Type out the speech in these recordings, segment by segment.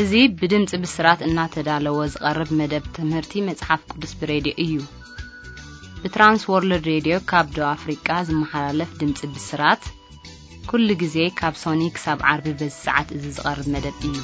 እዙي بدمጽ بسرات እናተዳለወ ዝቀርብ መደብ ትምህርቲ መጽሐፍ ቅዱስ ብሬዲዮ እዩ በትራንስ ወርልድ ሬዲዮ ካብ ዶ አፍሪካ ዝመሓላለፍ ድምጽ ብስራት ኩሉ ጊዜ ካብ ሶኒክ ሳብ ዓርቢ በሰዓት እዚ ዝቀርብ መደብ እዩ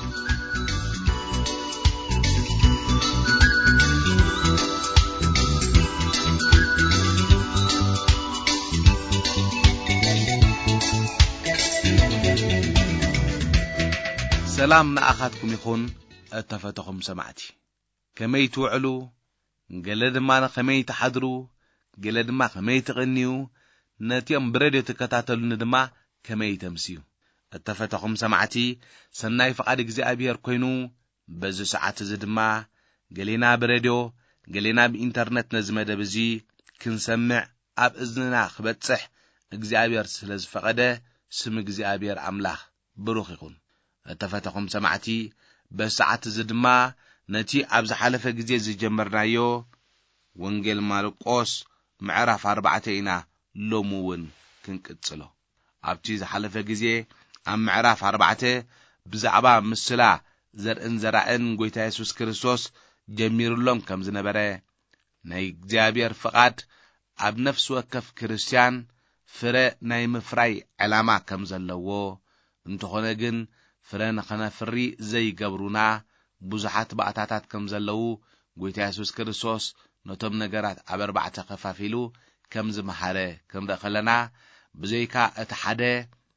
سلام نأخذكم يخون اتفتخم سمعتي كمي توعلو قلد ما خمي تحضروا قلد ما خمي تغنيو نتيم بريديو تكتاتلو ندما كمي تمسيو اتفتخم سمعتي سناي فقاد اغزابير كوينو بزو ساعات زدما قلينا بريديو قلينا بإنترنت نزمده بزي كنسمع اب اذننا خبتصح اغزابير سلز فقاده سم اغزابير املاح بروخ يكون اتفتخم سمعتي بساعات زدما نتي ابز حلفه غزي زجمرنايو وانجيل مارقوس معرف 4 إنا لومون كنقصلو ابتي زحلفه غزي ام معرف 4 بزعبا مسلا زرئن زرائن غويتا يسوع كريستوس جميرلهم كم زنبره ناي እግዚአብሔር فقاد اب نفس وكف كريستيان فره ناي مفراي علامه كم زلو انتخونه ግን فرن خنا فري زي قبرونا بزحات بقطاتات كم زلو غويتا يسوع كريستوس نتم نغرات اب4 خفافيلو كم زمحاره كم دخلنا بزيكا اتحده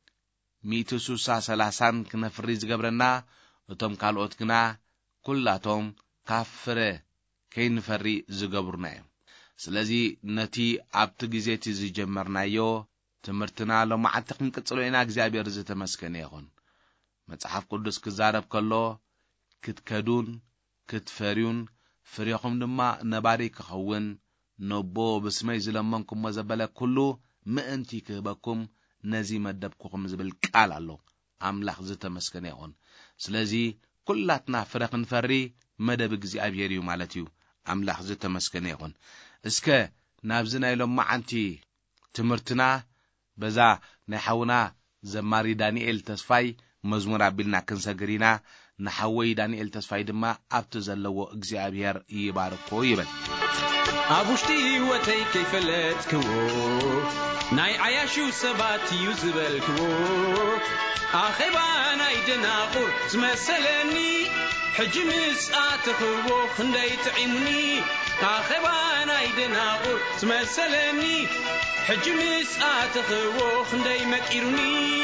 130 كنفري زغبرنا نتم كالوت كنا كلاتهم كافره كين فري زغبرنا ስለዚህ ነቲ ኣብቲ ግዜቲ ዝጀመርናዮ ትምርትና ለማዓት ክንቀጽሎና እግዚአብሔር ዝተመስገነ ይሁን መጽሐፍ ቅዱስ ክዛረብ ከሎ ክትከዱን ክትፈሪውን ፍሪኹም ድማ ነባሪ ክኸውን ነቦ በስመይ ዝለመንኩም መዘበለ ኩሉ ምእንቲ ክበኩም ነዚ መደብኩም ዝብል ቃል ኣሎ አምላኽ ዝተመስገነ ይሁን ስለዚህ ኩላትና ፍረኽን ፈሪ መደብ እግዚአብሔር እዩ ማለት እዩ አምላኽ ዝተመስገነ ይሁን እስከ ናብዝና ኢሎም ማዓንቲ ትምርትና በዛ ናይሐውና ዘማሪ ዳንኤል ተስፋይ መዝሙር አቢልና ክንሰግሪና نحوي دانيال تسفاي دما ابت زلو እግዚአብሔር ይባርኮ ይበል አቡሽቲ ወተይ ከይፈለትክዎ ናይ አያሹ ሰባት ይዝበልክዎ አኺባ ናይ ደናቁር ዝመሰለኒ ሕጂ ምስአትኽዎ ክንደይ ጥዒሙኒ አኺባ ናይ ደናቁር ዝመሰለኒ ሕጂ ምስአትኽዎ ክንደይ መቂሩኒ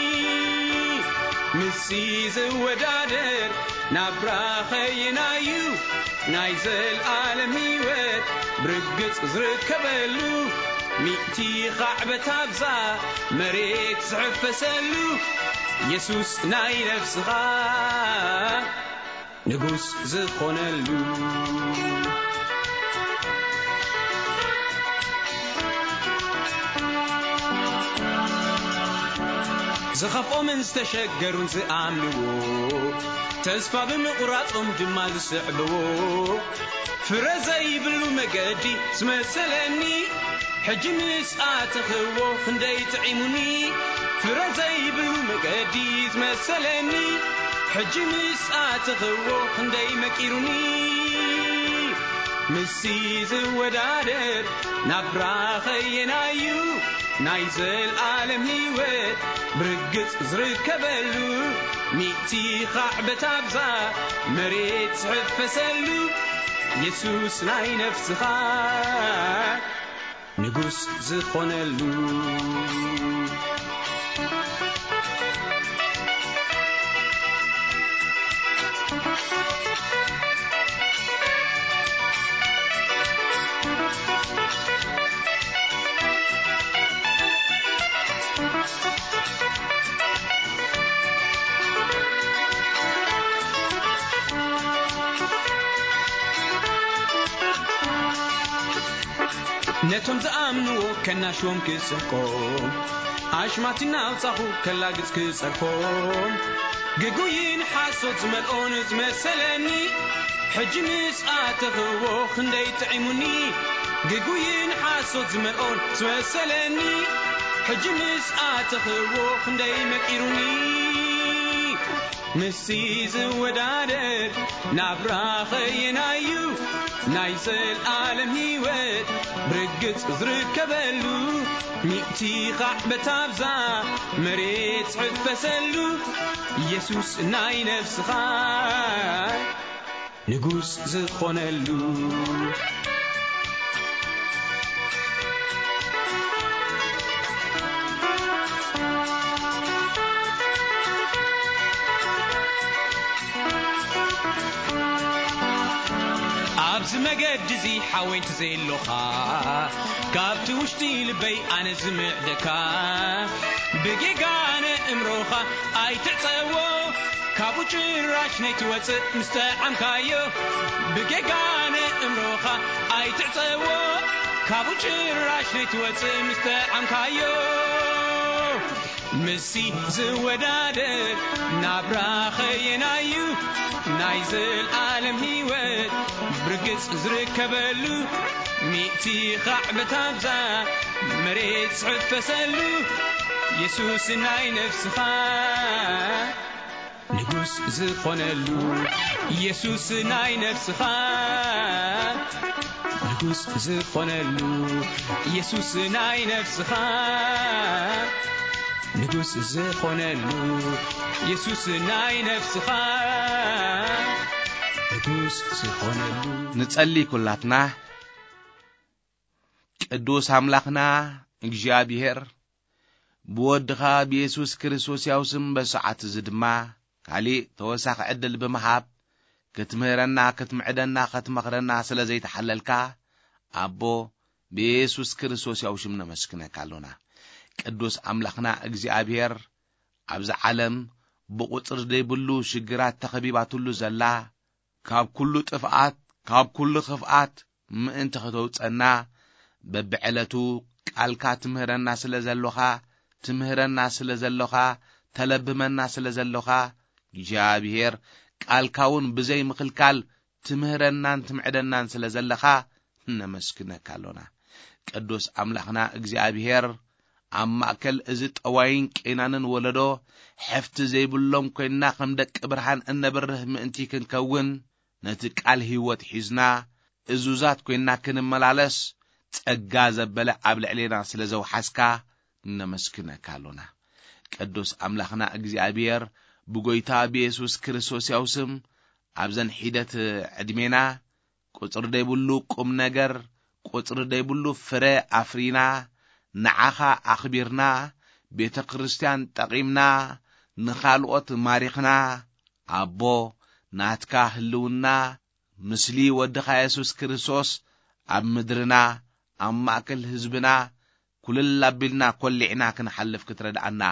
مسيز ودادر نبراخينايو نايزل عالمي وات برقص زركبلو ميتي خعبة تابزا مريت صحف سلو يسوس ناي نفسها نقوس زخونلو زخفوا من استشجرون زعملوا تسفى بمقراطهم جمال سعبوا فرزي بلو مقدي سمسلني حجمس آتخوو خندي تعيموني فرزي بلو مقدي سمسلني حجمس آتخوو خندي مكيروني مسيز ودادر نبراخينايو نايزل عالم هيوت برقص زركبلو ميتي خعبة أبزا مريت صحف سلو يسوس ناي نفسها نقوس زخونلو نتوم زامنو كنا شوم كسقوم عشماتنا وصحو كلا قص كسقوم قوين حاسوت زملون زمسلني حجمس آتخوو خندي تعيموني قوين حاسوت زملون زمسلني حجمس آتخوو خندي مكيروني مسيز ودادر نابراخ ينايو نايزل عالم هيوت برقت زركبلو ميتي قعبتابزا مريت عفسلو يسوس ناي نفس خاي نقوس زخونلو عبز مقدزي حاوين تزيلوخا قابت وشتي لبي أنا زمعدكا بقيقانا امروخا اي تعطيوو كابو جراش نيتوات مستعم كايو بقيقانا امروخا اي تعطيوو كابو جراش نيتوات مستعم كايو مسي زودادر نابراخ ينايو نايزل عالم هيوت برقص زركبلو ميتي قعبتابزا مريت عفسلو يسوس ناي نفسخا نقوس زخونلو يسوس ناي نفسخا نقوس زخونلو يسوس ناي نفسخا نقوس زخونلو يسوس ناي نفسخا نقوس زخونلو نتصلي كلاتنا ቅዱስ አምላክና እግዚአብሔር ብወድኻ በኢየሱስ ክርስቶስ ያው ስም በሰዓት ዝድማ ካሊ ተወሳኺ ዕድል በመሃብ ክትምህረና ክትምዕደና ክትመኽረና ስለዘይተሐለልካ አቦ በኢየሱስ ክርስቶስ ያው ስም ነመስክነካለና ቅዱስ አምላክና እግዚአብሔር አብዛ ዓለም በቁጥር ደይብሉ ሽግራት ተኸቢባትሉ ዘላ ካብ ኩሉ ጥፍአት ካብ ኩሉ ኽፍአት ምእንቲ ከተውፀና በብዕለቱ ቃልካ ትምህረና ስለዘለኻ ትምህረና ስለዘለኻ ተለብመና ስለዘለኻ እግዚአብሔር ቃልካውን ብዘይ ምኽልካል ትምህረናን ትምዕደናን ስለዘለኻ ነመስክነካለና ቅዱስ አምላክና እግዚአብሔር አማከል እዚ ጠዋይን ቄናንን ወለዶ ሕፍቲ ዘይብሎም ኮይና ከም ደቅ ብርሃን እነብርህ ምእንቲ ክንከውን ነቲ ቃል ህይወት ሒዝና እዙዛት ኮይና ክንመላለስ ጸጋ ዘበለ ኣብ ልዕሌና ስለዘውሐስካ ነመስክነካለና ቅዱስ አምላክና እግዚአብሔር ብጎይታ በኢየሱስ ክርስቶስ ያው ስም ኣብዘን ሒደት ዕድሜና ቁጥር ደይብሉ ቁም ነገር ቁጥር ደይብሉ ፍረ አፍሪና ንዓኻ አኽቢርና ቤተ ክርስቲያን ጠቂምና ንኻልኦት ማሪኽና አቦ ናትካ ህልውና ምስሊ ወድኻ ኢየሱስ ክርስቶስ ኣብ ምድርና ኣብ ማእከል ህዝብና ኩልል ኣቢልና ኮሊዕና ክንሓልፍ ክትረዳእና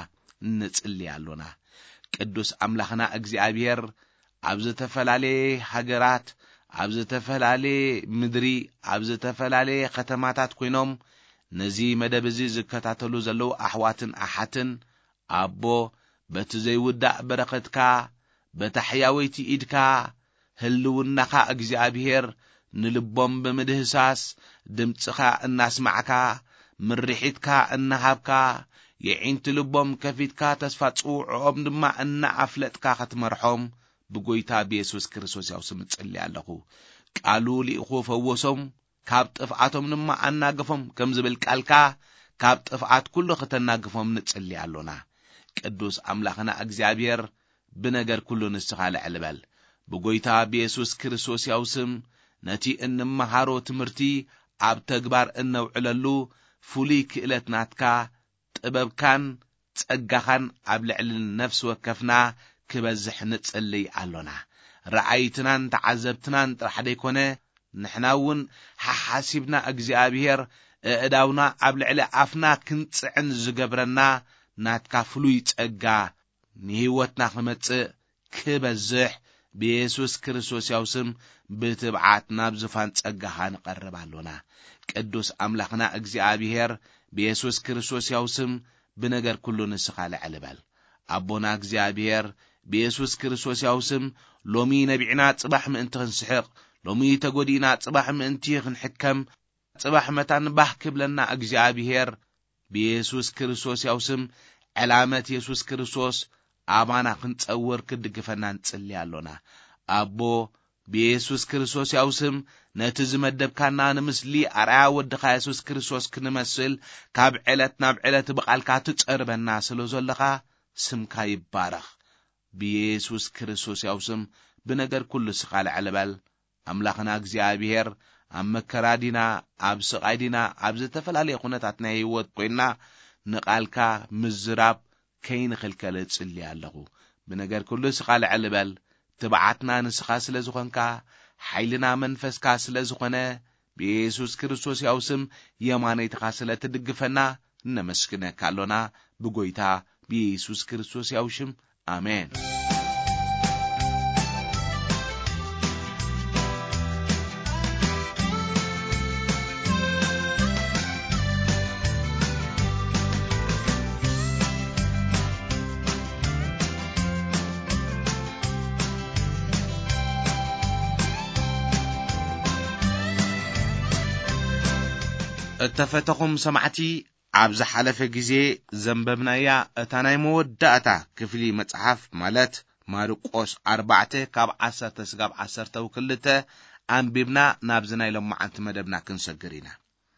ንጽልያለና ቅዱስ አምላክና እግዚአብሔር ኣብ ዝተፈላለየ ሃገራት ኣብ ዝተፈላለየ ምድሪ ኣብ ዝተፈላለየ ከተማታት ኮይኖም ነዚ መደብ እዚ ዝከታተሉ ዘለው ኣሕዋትን ኣሓትን አቦ በቲ ዘይውዳእ በረኸትካ በታሕያወይቲ ኢድካ ህልውናኻ እግዚአብሔር ንልቦም በመድህሳስ ድምጽኻ እናስማዕካ ምርሒትካ እናሃብካ የዒንቲ ልቦም ከፊትካ ተስፋ ጽውዖም ድማ እናኣፍለጥካ ክትመርሖም ብጎይታ በኢየሱስ ክርስቶስ ያው ስም ጽልያለኹ ቃሉ ሊኢኹ ፈወሶም ካብ ጥፍዓቶም ድማ አናገፎም ከም ዝብል ቃልካ ካብ ጥፍዓት ኩሉ ከተናገፎም ንጽልያለና ቅዱስ አምላክና እግዚአብሔር ብነገር ኩሉ ንስኻ ልዕልበል ብጎይታ በኢየሱስ ክርስቶስ ያው ስም ነቲ እንመሃሮ ትምህርቲ ኣብ ተግባር እነውዕለሉ ፍሉይ ክእለት ናትካ ጥበብካን ጸጋኻን ኣብ ልዕሊ ነፍስ ወከፍና ክበዝሕ ንጽልይ ኣሎና ረአይትናን ተዓዘብትናን ጥራሕ ደይኮነ ንሕናውን ሓሓሲብና እግዚአብሔር እዳውና ኣብ ልዕሊ ኣፍና ክንጽዕን ዝገብረና ናትካ ፍሉይ ጸጋ ንህይወትና ክመጽእ ክበዝሕ በኢየሱስ ክርስቶስ ያው ስም ብትብዓት ናብ ዝፋን ጸጋኻ ንቐርባለና ቅዱስ አምላክና እግዚአብሔር በኢየሱስ ክርስቶስ ያው ስም ብነገር ኩሉ ንስኻ ልዕልበል አቦና እግዚአብሔር በኢየሱስ ክርስቶስ ያው ስም ሎሚ ነቢዕና ጽባሕ ምእንቲ ክንስሕቕ ሎሚ ተጎዲና ጽባሕ ምእንቲ ክንሕከም ጽባሕ መታን ባህ ክብለና እግዚአብሔር በኢየሱስ ክርስቶስ ያው ስም ዕላመት ኢየሱስ ክርስቶስ አባና ክንጸውር ክድግፈና እንጽልይ አሎና አቦ በኢየሱስ ክርስቶስ ያውስም ነቲ ዝመደብካና ንምስሊ አርአያ ወድኻ ኢየሱስ ክርስቶስ ክንመስል ካብ ዕለት ናብ ዕለት ብቃልካ ትጸርበና ስለዘለኻ ስምካ ይባረኽ በኢየሱስ ክርስቶስ ያውስም ብነገር ኩሉ ስቃል ዕለበል አምላኽና እግዚአብሔር አመከራዲና አብ ስቃይዲና አብ ዝተፈላልየ ኩነታትና ህይወት ኮይና ንቃልካ ምዝራብ ከይንኽልከል ጽልይ ኣለኹ ብነገር ኩሉ ስቃል ዕለበል ትባዓትና ንስኻ ስለዝኾንካ ኃይልና መንፈስካ ስለዝኾነ በኢየሱስ ክርስቶስ ያውስም የማነይትኻ ስለትድግፈና ነመስግነካ አሎና ብጎይታ በኢየሱስ ክርስቶስ ያውሽም አሜን እተፈተኹም ሰማዕቲ አብዛ ሓለፈ ጊዜ ዘንበብናያ እታናይ መወዳእታ ክፍሊ መጽሐፍ ማለት ማርቆስ 4 ካብ 10 ስጋብ 12 አንቢብና ናብዝናይ ለማዓንቲ መደብና ክንሰግር ኢና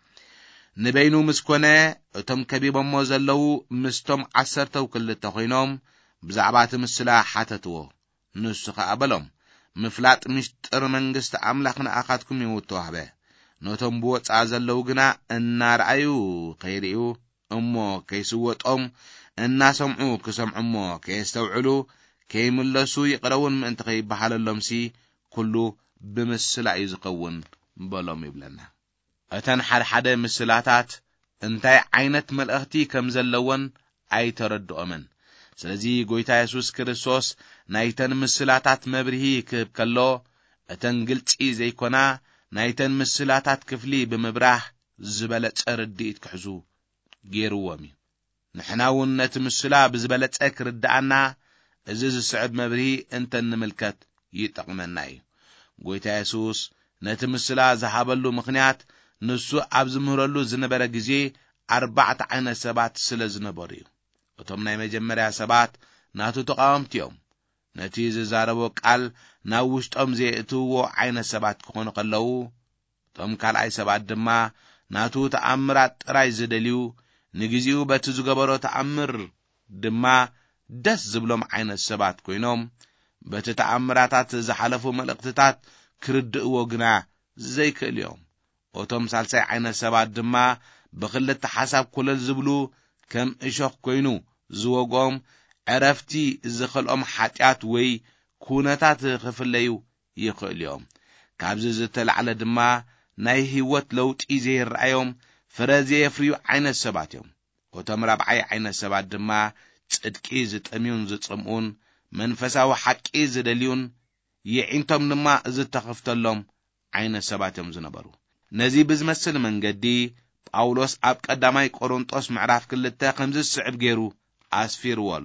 ንበይኑ ምስኮነ እቶም ከቢቦሞ ዘለው ምስቶም 12 ኮይኖም ብዛዕባ ትምስላ ሓተትዎ ንሱ ከአበሎም ምፍላጥ ምስጢር መንግስት አምላኽና አኻትኩም ይውተዋህበ ነቶም ብወፃ ዘለው ግና እናርአዩ ከይሪኡ እሞ ከይስወጦም እናሰምዑ ክሰምዑሞ ከይስተውዕሉ ከይምለሱ ይቅረውን ምእንቲ ከይበሃለሎምሲ ኩሉ ብምስላ እዩ ዝኸውን በሎም ይብለና እተን ሓደ ምስላታት እንታይ ዓይነት መልእኽቲ ከም ዘለወን ኣይተረድኦምን ስለዚ ጎይታ ኢየሱስ ክርስቶስ ናይተን ምስላታት መብርሂ ክህብ ከሎ እተን ግልጺ ዘይኮና ናይተን ምስላታት ክፍሊ ብምብራህ ዝበለጸ ርድኢት ክሕዙ ገይሩዎም እዩ ንሕናውን ነቲ ምስላ ብዝበለጸ ክርዳኣና እዚ ዝስዕብ መብርሂ እንተን ንምልከት ይጠቕመና እዩ ጎይታ ኢየሱስ ነቲ ምስላ ዝሃበሉ ምኽንያት ንሱ ኣብ ዝምህረሉ ዝነበረ ጊዜ 4 ዓይነት ሰባት ስለ ዝነበሩ እዩ እቶም ናይ መጀመርያ ሰባት ናቱ ተቃወምቲ እዮም ነቲ ዝዛረቦ ቃል ናብ ውሽጦም ዘእትውዎ ዓይነት ሰባት ክኾኑ ከለዉ እቶም ካልኣይ ሰባት ድማ ናቱ ተኣምራት ጥራይ ዝደልዩ ንግዚኡ በቲ ዝገበሮ ተኣምር ድማ ደስ ዝብሎም ዓይነት ሰባት ኮይኖም በቲ ተኣምራታት ዝሓለፉ መልእኽትታት ክርድእዎ ግና ዘይክእል እዮም እቶም ሳልሳይ ዓይነት ሰባት ድማ ብኽልተ ሓሳብ ኮለል ዝብሉ ከም እሾኽ ኮይኑ ዝወጎም ዕረፍቲ ዝኽልኦም ሓጢአት ወይ ኩነታት ክፍለዩ ይኽእል እዮም ካብዚ ዝተልዓለ ድማ ናይ ህይወት ለውጢ ዘይረአዮም ፍረ ዘየፍርዩ ዓይነት ሰባት እዮም እቶም ራብዓይ ዓይነት ሰባት ድማ ጽድቂ ዝጠምዩን ዝጽምኡን መንፈሳዊ ሓቂ ዝደልዩን ይዕንቶም ድማ ዝተኸፍተሎም ዓይነት ሰባት እዮም ዝነበሩ ነዚ ብዝመስል መንገዲ ጳውሎስ ኣብ ቀዳማይ ቆሮንጦስ ምዕራፍ 2 ከምዚ ዝስዕብ ገይሩ ኣስፊርዎ ኣሎ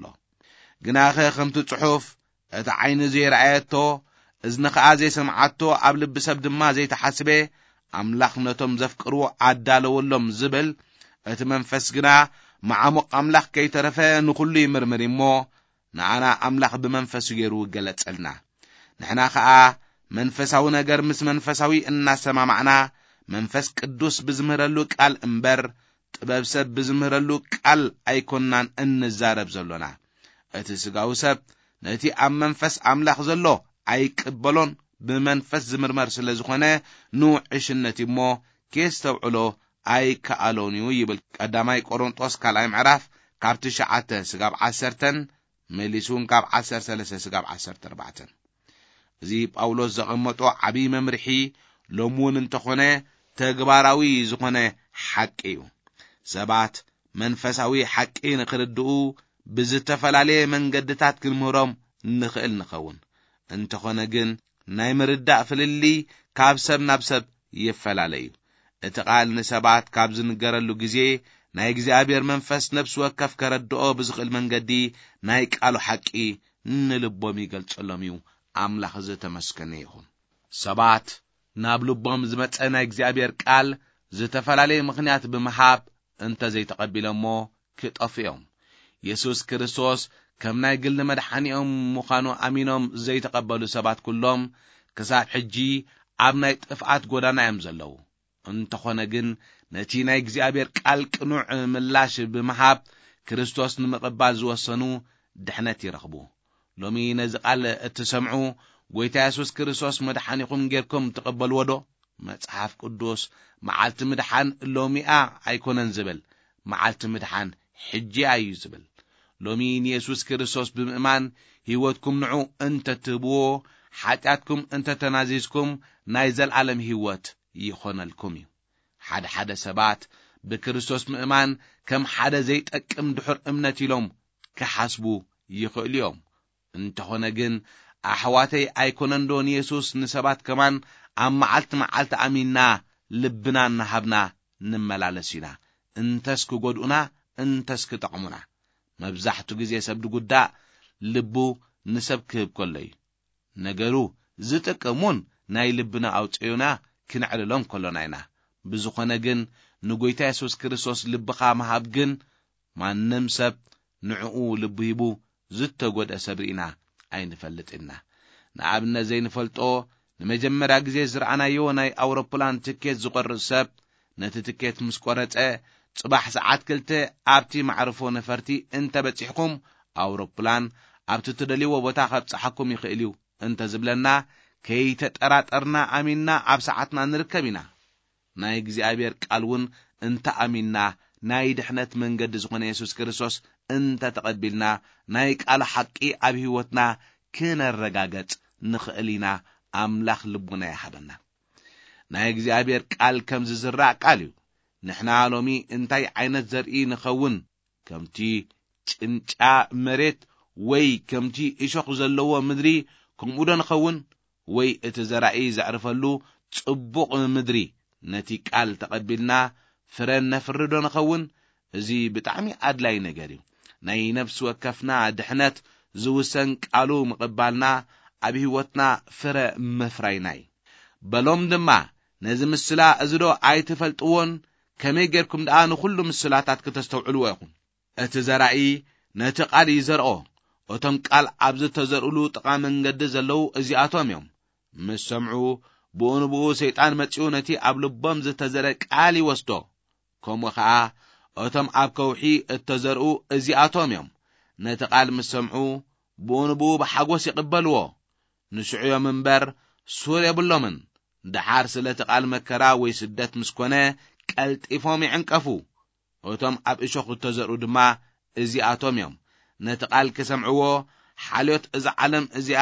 ግናኸ ከምቲ ጽሑፍ እቲ ዓይኒ ዘይረአየቶ እዝኒ ከዓ ዘይሰምዓቶ ኣብ ልቢ ሰብ ድማ ዘይተሓስበ ኣምላኽ ነቶም ዘፍቅርዎ ኣዳለወሎም ዝብል እቲ መንፈስ ግና ማዓሙቕ ኣምላኽ ከይተረፈ ንኹሉ ይምርምር እሞ ንኣና ኣምላኽ ብመንፈሱ ገይሩ ገለጸልና ንሕና ከዓ መንፈሳዊ ነገር ምስ መንፈሳዊ እናሰማማዕና መንፈስ ቅዱስ ብዝምህረሉ ቃል እምበር ጥበብ ሰብ ብዝምህረሉ ቃል ኣይኮንናን እንዛረብ ዘሎና እቲ ስጋዊ ሰብ ነቲ ኣብ መንፈስ ኣምላኽ ዘሎ ኣይቅበሎን ብመንፈስ ዝምርመር ስለ ዝኾነ ንውዕሽነት እሞ ከስተውዕሎ ኣይከኣሎን እዩ ይብል ቀዳማይ ቆሮንጦስ ካልኣይ ምዕራፍ ካብ 9 ስጋብ 10 መሊሱን ካብ 13 ስጋብ 14 እዚ ጳውሎስ ዘቐመጦ ዓብይ መምርሒ ሎሙን እንተኾነ ተግባራዊ ዝኾነ ሓቂ እዩ ሰባት መንፈሳዊ ሓቂ ንኽርድኡ ብዝተፈላለየ መንገድታት ክንምህሮም ንኽእል ንኸውን እንተኾነ ግን ናይ ምርዳእ ፍልሊ ካብ ሰብ ናብ ሰብ ይፈላለዩ እቲ ቃል ንሰባት ካብ ዝንገረሉ ጊዜ ናይ እግዚአብሔር መንፈስ ነፍስ ወከፍ ከረድኦ ብዝኽእል መንገዲ ናይ ቃሉ ሓቂ ንልቦም ይገልጸሎም እዩ ኣምላኽ ዝተመስገነ ይኹን ሰባት ናብ ልቦም ዝመጸ ናይ እግዚአብሔር ቃል ዝተፈላለየ ምኽንያት ብምሃብ እንተ ዘይተቐቢሎሞ ክጠፍዮም ኢየሱስ ክርስቶስ ከም ናይ ግል መድኃኒኦም ምዃኑ ኣሚኖም ዘይተቀበሉ ሰባት ኩሎም ክሳብ ሕጂ ኣብ ናይ ጥፍኣት ጎዳና እዮም ዘለዉ። እንተኾነ ግን ነቲ ናይ እግዚአብሔር ቃል ቅኑዕ ምላሽ ብምሃብ ክርስቶስ ንምቕባል ዝወሰኑ ድሕነት ይረኽቡ። ሎሚ ነዚ ቃል እትሰምዑ ጎይታ ኢየሱስ ክርስቶስ መድኃኒኹም ጌርኩም ተቀበልዎ ዶ? መጽሓፍ ቅዱስ መዓልቲ ምድሓን ሎሚኣ ኣይኮነን ዝብል፣ መዓልቲ ምድሓን ሕጂ እዩ ዝብል። ሎሚ ኢየሱስ ክርስቶስ ብምእማን ሕይወትኩም ንዑ እንተትህብዎ ኃጢአትኩም እንተተናዚዝኩም ናይ ዘለዓለም ሕይወት ይኾነልኩም እዩ። ሓደ ሰባት ብክርስቶስ ምእማን ከም ሓደ ዘይጠቅም ድሑር እምነት ኢሎም ክሓስቡ ይኽእሉ እዮም። እንተኾነ ግን ኣሕዋተይ ኣይኮነን ዶ ኢየሱስ ንሰባት ከማን ኣብ መዓልቲ ኣሚንና ልብና እናሃብና ንመላለስ ኢና፣ እንተስ ክጎድኡና እንተስ ክጠቕሙና። መብዛሕቱ ጊዜ ሰብ ድጉዳእ ልቡ ንሰብ ክህብ ከሎ እዩ። ነገሩ ዝጥቀሙን ናይ ልብና ኣውፅዩና ክንዕልሎም ከሎና ኢና። ብዝኾነ ግን ንጎይታ ኢየሱስ ክርስቶስ ልብኻ መሃብ ግን ማንም ሰብ ንዕኡ ልቡ ሂቡ ዝተጎድአ ሰብ ኢና ኣይንፈልጥና። ንኣብነት ዘይንፈልጦ ንመጀመርያ ጊዜ ዝረኣናዮ ናይ ኣውሮፕላን ትኬት ዝቆርጽ ሰብ ነቲ ትኬት ምስ ቆረጸ ጽባሕ ሰዓት 2 ኣብቲ ማዕርፎ ነፈርቲ እንተበጺሕኩም ኣውሮፕላን ኣብቲ ትደልይዎ ቦታ ከብጽሓኩም ይኽእል እዩ እንተ ዝብለና ከይተጠራጠርና ኣሚንና ኣብ ሰዓትና ንርከብ ኢና። ናይ እግዚአብሔር ቃል እውን እንተ ኣሚንና ናይ ድሕነት መንገዲ ዝኾነ ኢየሱስ ክርስቶስ እንተ ተቐቢልና ናይ ቃል ሓቂ ኣብ ሕይወትና ክነረጋገጽ ንኽእል ኢና። ኣምላኽ ልቡና ይሃበና። ናይ እግዚአብሔር ቃል ከም ዝዝራእ ቃል እዩ። ንሕና ሎሚ እንታይ ዓይነት ዘርኢ ንኸውን? ከምቲ ጭንጫ መሬት ወይ ከምቲ እሾኽ ዘለዎ ምድሪ ከምኡ ዶ ንኸውን? ወይ እቲ ዘራኢ ዘዕርፈሉ ጽቡቕ ምድሪ ነቲ ቃል ተቐቢልና ፍረን ነፍርዶ ንኸውን? እዚ ብጣዕሚ ኣድላይ ነገር እዩ። ናይ ነፍሲ ወከፍና ድሕነት ዝውሰን ቃሉ ምቕባልና ኣብ ሕይወትና ፍረ መፍራይና እዩ። በሎም ድማ ነዚ ምስላ እዚ ዶ ኣይትፈልጥዎን? ከመይ ጌርኩም ደኣ ንኹሉ ምስላታት ክተስተውዕልዎ ኢኹም? እቲ ዘራኢ ነቲ ቃል ይዘርኦ። እቶም ቃል ኣብ ዝተዘርኡሉ ጥቓ መንገዲ ዘለዉ እዚኣቶም እዮም። ምስ ሰምዑ ብኡንብኡ ሰይጣን መጺኡ ነቲ ኣብ ልቦም ዝተዘርአ ቃል ይወስዶ። ከምኡ ከዓ እቶም ኣብ ከውሒ እተዘርኡ እዚኣቶም እዮም። ነቲ ቃል ምስ ሰምዑ ብኡንብኡ ብሓጎስ ይቕበልዎ። ንስዑዮም እምበር ሱር የብሎምን። ድሓር ስለቲ ቃል መከራ ወይ ስደት ምስ ኮነ ቀልጢፎም ይዕንቀፉ። እቶም ኣብ እሾኽ እተዘርኡ ድማ እዚኣቶም እዮም። ነቲ ቃል ክሰምዕዎ ሓልዮት እዚ ዓለም እዚኣ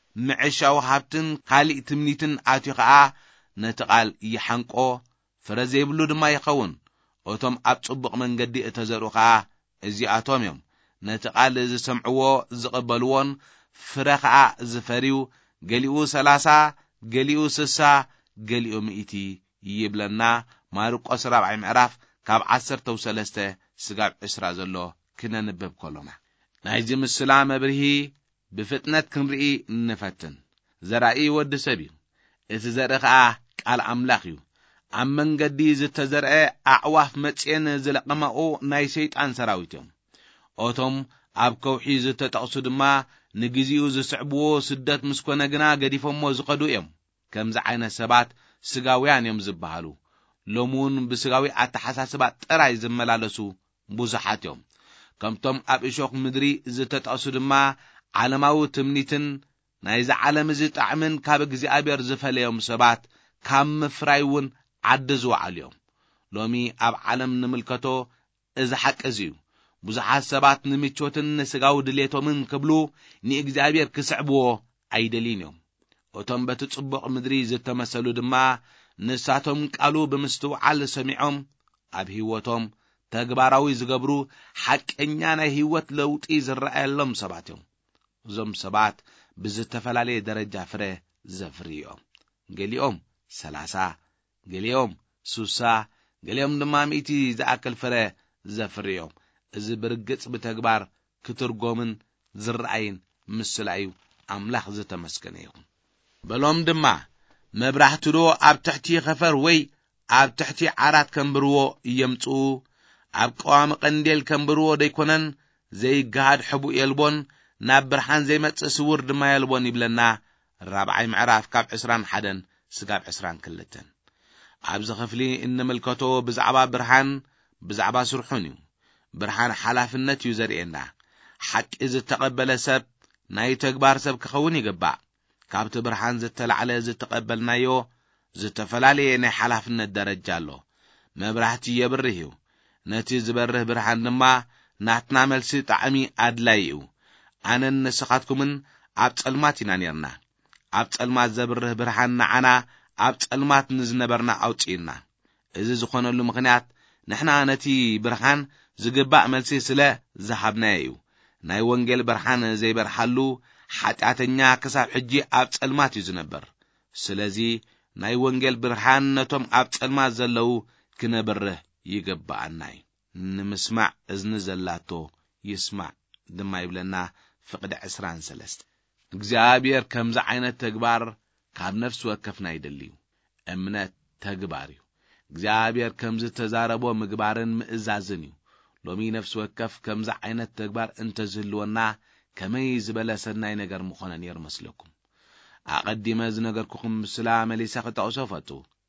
ምዕሻው ሃብትን ካሊእ ትምኒትን ኣትዩ ከዓ ነቲ ቃል ይሓንቆ፣ ፍረ ዘይብሉ ድማ ይኸውን። እቶም ኣብ ጽቡቕ መንገዲ እተዘርኡ ከዓ እዚኣቶም እዮም። ነቲ ቃል ዝሰምዕዎ ዝቕበልዎን ፍረ ከዓ ዝፈርዩ ገሊኡ 30 ገሊኡ 60 ገሊኡ 100 ይብለና ማርቆስ 4 ምዕራፍ ካብ 13 ስጋብ 20 ዘሎ ክነንብብ ከሎና ናይዚ ምስላ መብርሂ ብፍጥነት ክንርኢ ንፈትን። ዘራኢ ወዲ ሰብ እዩ። እቲ ዘርኢ ከዓ ቃል ኣምላኽ እዩ። ኣብ መንገዲ ዝተዘርአ ኣዕዋፍ መጽን ዝለቐመኡ ናይ ሰይጣን ሰራዊት እዮም። እቶም ኣብ ከውሒ ዝተጠቕሱ ድማ ንግዚኡ ዝስዕብዎ ስደት ምስ ኮነ ግና ገዲፎሞ ዝኸዱ እዮም። ከምዚ ዓይነት ሰባት ስጋውያን እዮም ዝበሃሉ። ሎሙን ብስጋዊ ኣተሓሳስባ ጥራይ ዝመላለሱ ብዙሓት እዮም። ከምቶም ኣብ እሾኽ ምድሪ ዝተጠቕሱ ድማ ዓለማዊ ትምኒትን ናይዚ ዓለም እዚ ጣዕምን ካብ እግዚአብሔር ዝፈለዮም ሰባት ካብ ምፍራይ እውን ዓዲ ዝወዓሉ እዮም። ሎሚ ኣብ ዓለም ንምልከቶ እዚ ሓቂ እዩ። ብዙሓት ሰባት ንምቾትን ንስጋዊ ድሌቶምን ክብሉ ንእግዚአብሔር ክስዕብዎ ኣይደልን እዮም። እቶም በቲ ጽቡቕ ምድሪ ዝተመሰሉ ድማ ንሳቶም ቃሉ ብምስትውዓል ሰሚዖም ኣብ ሕይወቶም ተግባራዊ ዝገብሩ ሓቀኛ ናይ ሕይወት ለውጢ ዝረኣየሎም ሰባት እዮም። እዞም ሰባት ብዝተፈላለየ ደረጃ ፍረ ዘፍርዮም፣ ገሊኦም 30 ገሊኦም 60 ገሊኦም ድማ 100 ዝኣክል ፍረ ዘፍርዮም። እዚ ብርግጽ ብተግባር ክትርጎምን ዝረአይን ምስላ እዩ። ኣምላኽ ዝተመስገነ ይኹን። በሎም ድማ መብራህቲ ዶ ኣብ ትሕቲ ኸፈር ወይ ኣብ ትሕቲ ዓራት ከንብርዎ የምጽኡ? ኣብ ቀዋሚ ቀንዴል ከንብርዎ ደይኮነን? ዘይጋድ ሕቡእ የልቦን ናብ ብርሃን ዘይመጽእ ስውር ድማ የልቦን ይብለና ራብዓይ ምዕራፍ ካብ 21 ስጋብ 22 ኣብዚ ክፍሊ እንምልከቶ ብዛዕባ ብርሃን ብዛዕባ ስርሑን እዩ ብርሃን ሓላፍነት እዩ ዘርእየና ሓቂ ዝተቐበለ ሰብ ናይ ተግባር ሰብ ክኸውን ይግባእ ካብቲ ብርሃን ዝተላዕለ ዝተቐበልናዮ ዝተፈላለየ ናይ ሓላፍነት ደረጃ ኣሎ መብራህቲ የብርህ እዩ ነቲ ዝበርህ ብርሃን ድማ ናትና መልሲ ጣዕሚ ኣድላይ እዩ ኣነን ንስኻትኩምን ኣብ ጸልማት ኢና ነርና ኣብ ጸልማት ዘብርህ ብርሃን ንዓና ኣብ ጸልማት ንዝነበርና ኣውጪና እዚ ዝኾነሉ ምኽንያት ንሕና ነቲ ብርሃን ዝግባእ መልሲ ስለ ዝሃብናዮ እዩ ናይ ወንጌል ብርሃን ዘይበርሃሉ ኃጢአተኛ ክሳብ ሕጂ ኣብ ጸልማት እዩ ዝነበር ስለዚ ናይ ወንጌል ብርሃን ነቶም ኣብ ጸልማት ዘለው ክነብርህ ይግባአና ንምስማዕ እዝኒ ዘላቶ ይስማዕ ድማ ይብለና ፍቅድ 23 እግዚአብሔር ከምዛ ዓይነት ተግባር ካብ ነፍስ ወከፍና ይደልዩ እምነት ተግባር እዩ እግዚአብሔር ከምዝ ተዛረቦ ምግባርን ምእዛዝን እዩ ሎሚ ነፍስ ወከፍ ከምዛ ዓይነት ተግባር እንተዝህልወና ከመይ ዝበለ ሰናይ ነገር ምኾነ ነይር መስለኩም ኣቀዲመ ዝነገርኩኩም ምስላ መሊሳ ከተውሰፈቱ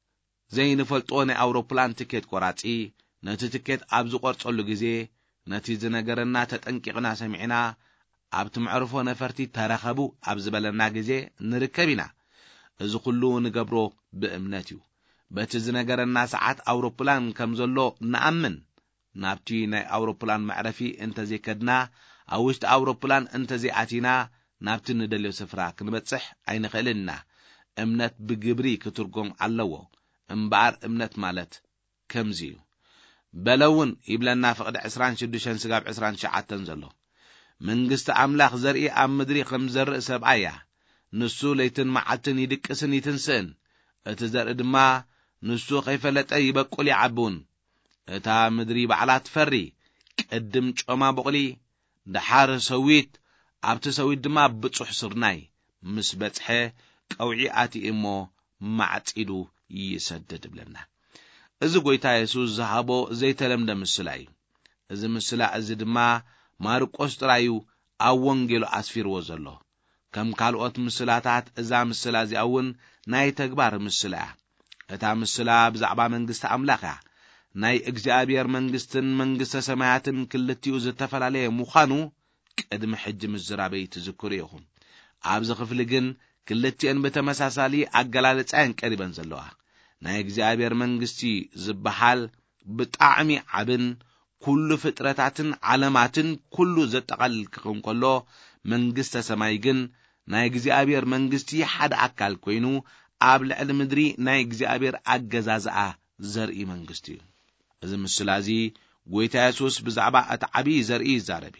ዘይንፈልጦ ናይ አውሮፕላን ትኬት ቆራጺ ነቲ ትኬት ኣብ ዝቆርጸሉ ግዜ ነቲ ዝነገረና ተጠንቂቕና ሰሚዕና ኣብቲ መዕርፎ ነፈርቲ ተረኸቡ ኣብ ዝበለና ግዜ ንርከብ ኢና እዚ ኩሉ ንገብሮ ብእምነት እዩ በቲ ዝነገረና ሰዓት አውሮፕላን ከም ዘሎ ንኣምን ናብቲ ናይ አውሮፕላን መዕረፊ እንተዘይከድና ኣብ ውሽጢ አውሮፕላን እንተዘይኣቲና ናብቲ ንደልዮ ስፍራ ክንበጽሕ ኣይንኽእልና እምነት ብግብሪ ክትርጎም ኣለዎ እምበኣር እምነት ማለት ከምዚ እዩ በለውን ይብለና ፍቅድ 26 ስጋብ 29 ዘሎ መንግስቲ አምላኽ ዘርኢ ኣብ ምድሪ ከም ዘርኢ ሰብኣያ ንሱ ለይትን መዓልትን ይድቅስን ይትንስእን እቲ ዘርኢ ድማ ንሱ ከይፈለጠ ይበቁል ይዓቡን እታ ምድሪ ባዕላ ትፈሪ ቅድም ጮማ በቕሊ ድሓር ሰዊት ኣብቲ ሰዊት ድማ ብጹሕ ስርናይ ምስ በጽሐ ቀውዒ ኣቲ እሞ ማዕጺዱ ይሰደድ ብለና እዚ ጎይታ ኢየሱስ ዝሃቦ ዘይተለምደ ምስላ እዩ እዚ ምስላ እዚ ድማ ማርቆስ ጥራዩ ኣብ ወንጌሉ ኣስፊርዎ ዘሎ ከም ካልኦት ምስላታት እዛ ምስላ እዚኣውን ናይ ተግባር ምስላ እታ ምስላ ብዛዕባ መንግስቲ ኣምላኽ ናይ እግዚአብሔር መንግስትን መንግስተ ሰማያትን ክልቲኡ ዝተፈላለየ ምዃኑ ቅድሚ ሕጂ ምዝራበይ ትዝክሩ ኢኹም ኣብዚ ክፍሊ ግን ክልቲአን በተመሳሳሊ ኣገላለጻን ቀሪበን ዘለዋ ናይ እግዚአብሔር መንግስቲ ዝበሃል ብጣዕሚ ዓብን ኩሉ ፍጥረታትን ዓለማትን ኩሉ ዘጠቃልል ክኸውን ከሎ መንግስተ ሰማይ ግን ናይ እግዚአብሔር መንግስቲ ሓደ ኣካል ኮይኑ ኣብ ልዕሊ ምድሪ ናይ እግዚአብሔር ኣገዛዝኣ ዘርኢ መንግስቲ እዩ እዚ ምስላ እዚ ጎይታ ኢየሱስ ብዛዕባ እቲ ዓብይ ዘርኢ ይዛረብ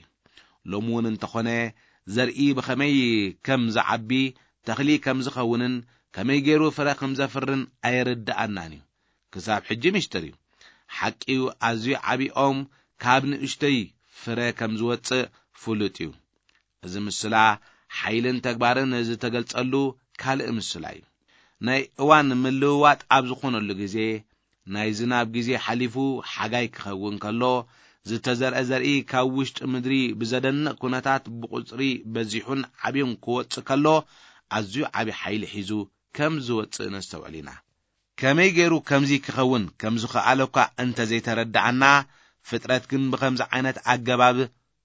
ሎሙን እንተኾነ ዘርኢ ብኸመይ ከም ዝዓቢ ተኽሊ ከም ዝኸውንን ከመይ ገይሩ ፍረ ከም ዘፍርን ኣይርዳኣናን እዩ ክሳብ ሕጂ ምስጢር እዩ ሓቂ ኣዝዩ ዓቢኦም ካብ ንእሽተይ ፍረ ከም ዝወፅእ ፍሉጥ እዩ እዚ ምስላ ሓይልን ተግባርን ዝተገልጸሉ ካልእ ምስላ እዩ ናይ እዋን ምልውዋጥ ኣብ ዝኾነሉ ግዜ ናይ ዝናብ ግዜ ሓሊፉ ሓጋይ ክኸውን ከሎ ዝተዘርአ ዘርኢ ካብ ውሽጢ ምድሪ ብዘደንቕ ኩነታት ብቁጽሪ በዚሑን ዓብዩን ክወፅእ ከሎ ኣዝዩ ዓቢ ሓይሊ ሒዙ ከም ዝወፅእ ነስተውዕል ኢና ከመይ ገይሩ ከምዚ ክኸውን ከም ዝኽኣለኳ እንተዘይተረዳኣና ፍጥረት ግን ብከምዚ ዓይነት ኣገባብ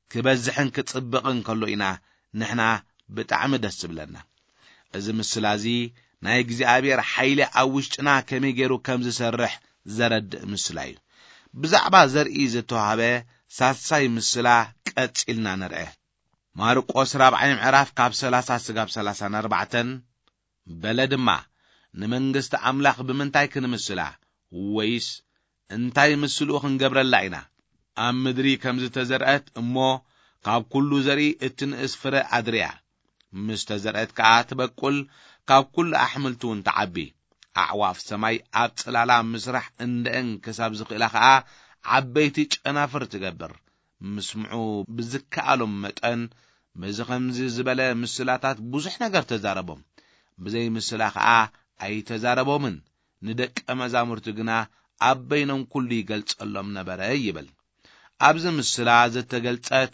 ክበዝሕን ክጽብቕን ከሎ ኢና ንሕና ብጣዕሚ ደስ ብለና እዚ ምስላ እዚ ናይ እግዚአብሔር ሓይሊ ኣብ ውሽጥና ከመይ ገይሩ ከም ዝሰርሕ ዘረድእ ምስላ እዩ ብዛዕባ ዘርኢ ዝተዋህበ ሳሳይ ምስላ ቀጺልና ንርአ ማርቆስ 4 ምዕራፍ ካብ 30 ስጋብ 34 በለ ድማ ንመንግስቲ ኣምላኽ ብምንታይ ክንምስላ ወይስ እንታይ ምስሉ ክንገብረላ ኢና ኣብ ምድሪ ከም ዝተዘርአት እሞ ካብ ኩሉ ዘርኢ እትንእስ ፍረ ኣድርያ ምስ ተዘርአት ከዓ ትበቁል ካብ ኩሉ ኣሕምልቱን ተዓቢ ኣዕዋፍ ሰማይ ኣብ ጽላላ ምስራሕ እንደን ክሳብ ዝኽእላ ከዓ ዓበይቲ ጨናፍር ትገብር ምስምዑ ብዝከኣሎም መጠን በዚ ከምዚ ዝበለ ምስላታት ብዙሕ ነገር ተዛረቦም ብዘይ ምስላ ከዓ ኣይተዛረቦምን ንደቀ መዛሙርቱ ግና ኣብ በይኖም ኩሉ ይገልጸሎም ነበረ ይብል ኣብዚ ምስላ ዝተገልጸት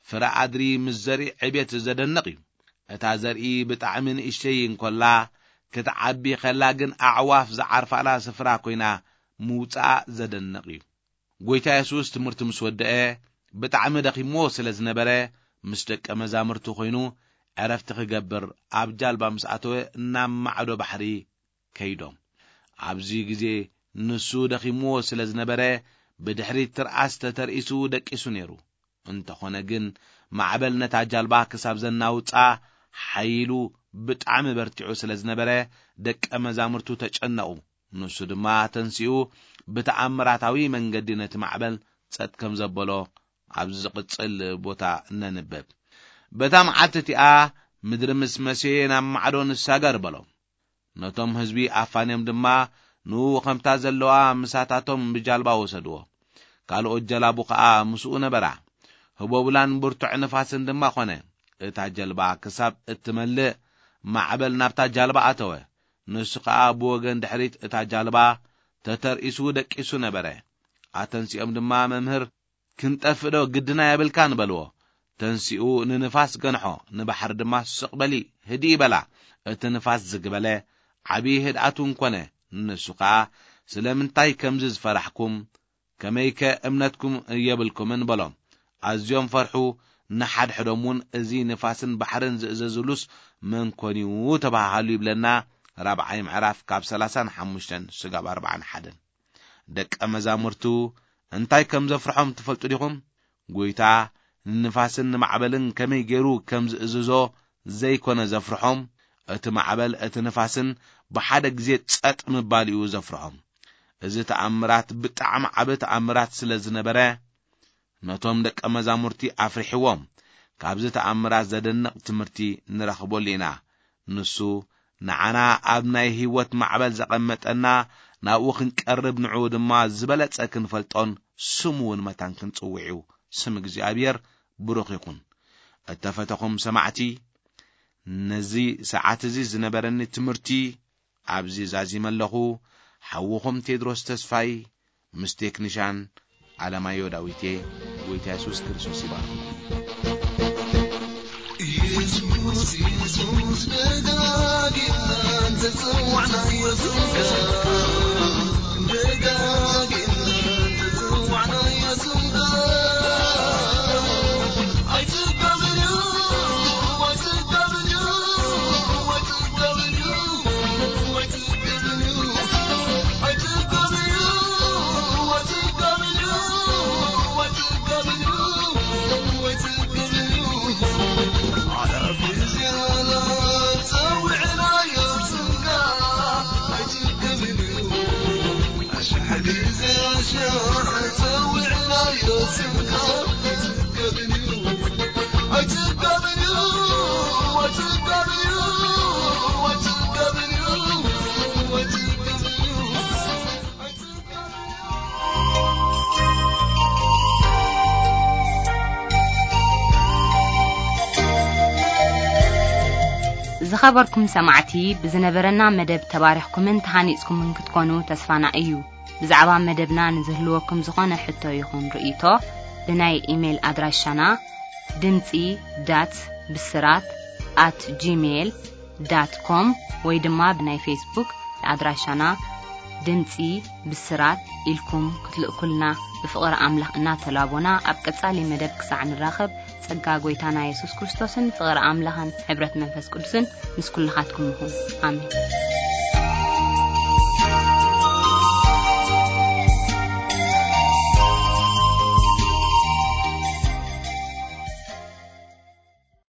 ፍራዓድሪ ምዘሪ ዕቤት ዘደንቕ እዩ እታ ዘርኢ ብጣዕሚ ንእሽተይ እንኮላ ክትዓቢ ከላ ግን ኣዕዋፍ ዝዓርፋላ ስፍራ ኮይና ምውፃእ ዘደንቕ እዩ ጎይታ ኢየሱስ ትምህርቲ ምስ ወደአ ብጣዕሚ ደኺሞ ስለ ዝነበረ ምስ ደቀ መዛሙርቱ ኮይኑ ዕረፍቲ ክገብር ኣብ ጃልባ ምስ ኣተወ ናብ ማዕዶ ባሕሪ ከይዶም ኣብዚ ግዜ ንሱ ደኺሞ ስለ ዝነበረ ብድሕሪት ትርኣስ ተተርእሱ ደቂሱ ነይሩ እንተኾነ ግን ማዕበል ነታ ጃልባ ክሳብ ዘናውፃ ሓይሉ ብጣዕሚ በርቲዑ ስለ ዝነበረ ደቀ መዛሙርቱ ተጨነቁ ንሱ ድማ ተንሲኡ ብተኣምራታዊ መንገዲ ነቲ ማዕበል ጸጥ ከም ዘበሎ ኣብ ዝቕጽል ቦታ ነንበብ በታ መዓልቲ እቲኣ ምድሪ ምስ መሲየ ናብ ማዕዶ ንሳገር በሎም ነቶም ህዝቢ ኣፋንዮም ድማ ከምታ ዘለዋ ምሳታቶም ብጃልባ ወሰድዎ ካልኦት ጀላቡ ከዓ ምስኡ ነበራ ህቦብላን ብርቱዕ ንፋስን ድማ ኾነ እታ ጀልባ ክሳብ እትመልእ ማዕበል ናብታ ጃልባ ኣተወ ንሱ ከዓ ብወገን ድሕሪት እታ ጃልባ ተተርእሱ ደቂሱ ነበረ ኣተንሲኦም ድማ መምህር ክንጠፍዶ ግድና ያብልካን በልዎ ተንሲኡ ንንፋስ ገንሖ ንባሕር ድማ ስቕበሊ ህዲ ይበላ እቲ ንፋስ ዝግበለ ዓቢ ህድኣቱን ኮነ ንሱ ከዓ ስለምንታይ ከምዚ ዝፈራሕኩም ከመይከ እምነትኩም የብልኩምን በሎም ኣዝዮም ፈርሑ ንሓድሕዶምን እዚ ንፋስን ባሕርን ዝእዘዝሉስ መን ኮኒው ተባሃሉ ይብለና ራብዓይ ምዕራፍ ካብ 35 ስጋብ 41 ደቀ መዛሙርቱ እንታይ ከም ዘፍርሖም ትፈልጡ ዲኹም ጎይታ ንንፋስን ማዕበልን ከመይ ገይሩ ከም ዝእዝዞ ዘይኮነ ዘፍርሖም እቲ ማዕበል እቲ ንፋስን ብሓደ ግዜ ጸጥ ምባል እዩ ዘፍርሖም እዚ ተኣምራት ብጣዕሚ ዓቢ ተኣምራት ስለ ዝነበረ ነቶም ደቀ መዛሙርቲ ኣፍሪሕዎም ካብዚ ተኣምራት ዘደንቕ ትምህርቲ ንረኽበሉ ኢና ንሱ ንዓና ኣብ ናይ ህይወት ማዕበል ዘቐመጠና ናብኡ ክንቀርብ ንዑ ድማ ዝበለጸ ክንፈልጦን ስሙ እውን መታን ክንጽውዑ ስም እግዚኣብሔር ብሩኽ ይኹን እተፈተኹም ሰማዕቲ ነዚ ሰዓት እዚ ዝነበረኒ ትምህርቲ ኣብዚ ዛዚመለኹ ሓውኹም ቴድሮስ ተስፋይ ምስ ቴክኒሻን ዓለማዮ ዳዊቴ ጎይታ ኢየሱስ ክርስቶስ ይባርክ ኢየሱስ ደጋግና ተጽዋዕና ኢየሱስ ደጋግና ተጽዋዕና ኢየሱስ ዝኸበርኩም ሰማዕቲ ብዝነበረና መደብ ተባሪኽኩምን ተሃኒጽኩምን ክትኮኑ ተስፋና እዩ ብዛዕባ መደብና ንዝህልወኩም ዝኾነ ሕቶ ይኹን ርእይቶ ብናይ ኢሜል ኣድራሻና dimci.bisrat@gmail.com ወይ ድማ ብናይ ፌስቡክ ኣድራሻና ድምጺ ብስራት ኢልኩም ክትልእኩልና ብፍቕሪ ኣምላኽ እናተላቦና ኣብ ቀጻሊ መደብ ክሳዕ ንራኸብ ጸጋ ጎይታና ኢየሱስ ክርስቶስን ፍቕሪ ኣምላኽን ሕብረት መንፈስ ቅዱስን ምስ ኩልኻትኩም ይኹን ኣሜን